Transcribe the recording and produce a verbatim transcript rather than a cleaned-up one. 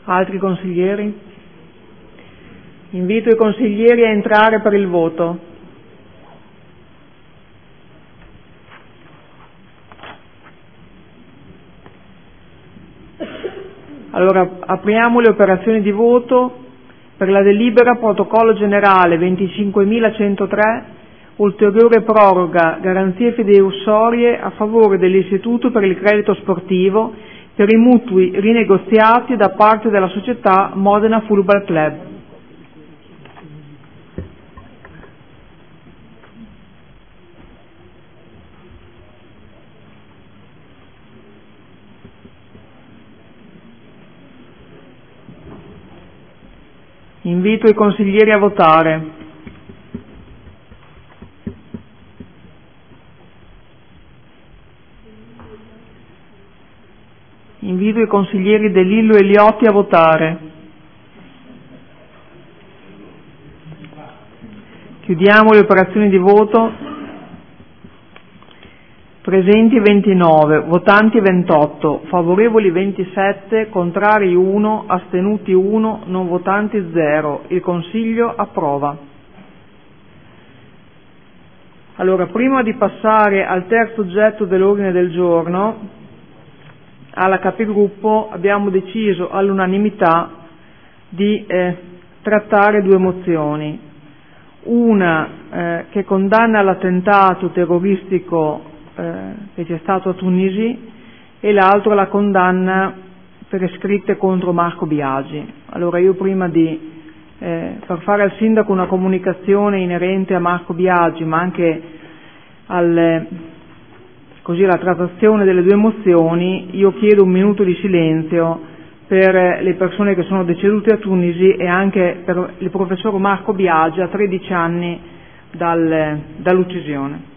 Altri consiglieri? Invito i consiglieri a entrare per il voto. Allora, apriamo le operazioni di voto per la delibera protocollo generale venticinquemilacentotré, ulteriore proroga, garanzie fideiussorie a favore dell'Istituto per il Credito Sportivo per i mutui rinegoziati da parte della società Modena Football Club. Invito i consiglieri a votare. Invito i consiglieri De Lillo e Liotti a votare. Chiudiamo le operazioni di voto. Presenti ventinove, votanti ventotto, favorevoli ventisette, contrari uno, astenuti uno, non votanti zero. Il Consiglio approva. Allora, prima di passare al terzo oggetto dell'ordine del giorno, alla Capigruppo abbiamo deciso all'unanimità di eh, trattare due mozioni. Una eh, che condanna l'attentato terroristico che c'è stato a Tunisi e l'altro la condanna per scritte contro Marco Biagi. Allora io prima di eh, far fare al Sindaco una comunicazione inerente a Marco Biagi ma anche al, così, alla trattazione delle due mozioni, io chiedo un minuto di silenzio per le persone che sono decedute a Tunisi e anche per il professor Marco Biagi a tredici anni dal, dall'uccisione.